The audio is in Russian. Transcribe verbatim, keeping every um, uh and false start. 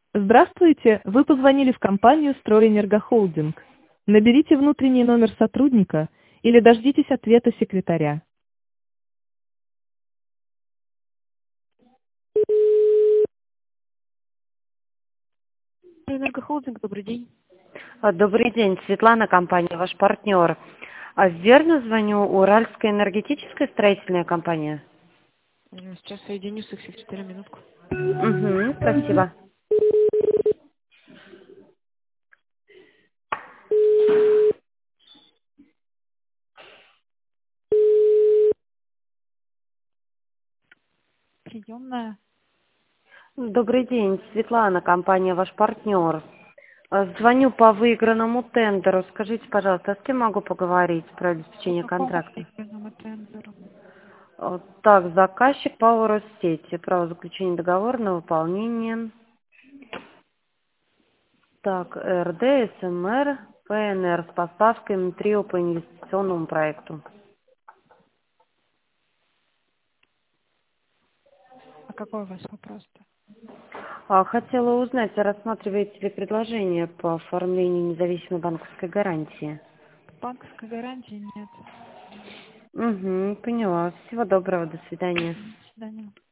Здравствуйте, вы позвонили в компанию «Стройэнергохолдинг». Наберите внутренний номер сотрудника или дождитесь ответа секретаря. «Энергохолдинг», добрый день. А, Добрый день, Светлана, компания, ваш партнер. А верно звоню, Уральская энергетическая строительная компания? М, Сейчас соединю с их секретарем, минутку. Угу, спасибо. Приемная. Добрый день, Светлана, компания, ваш партнер. А, Звоню по выигранному тендеру. Скажите, пожалуйста, а с кем могу поговорить про По обеспечение какому контракта? выигранному тендеру? А, Так, заказчик по Россети. Право заключения договора на выполнение. Так, РД, СМР, ПНР с поставкой МТРИО по инвестиционному проекту. А какой у вас вопрос-то? А, Хотела узнать, а рассматриваете ли предложение по оформлению независимой банковской гарантии? Банковской гарантии нет. Угу, поняла. Всего доброго, до свидания. До свидания.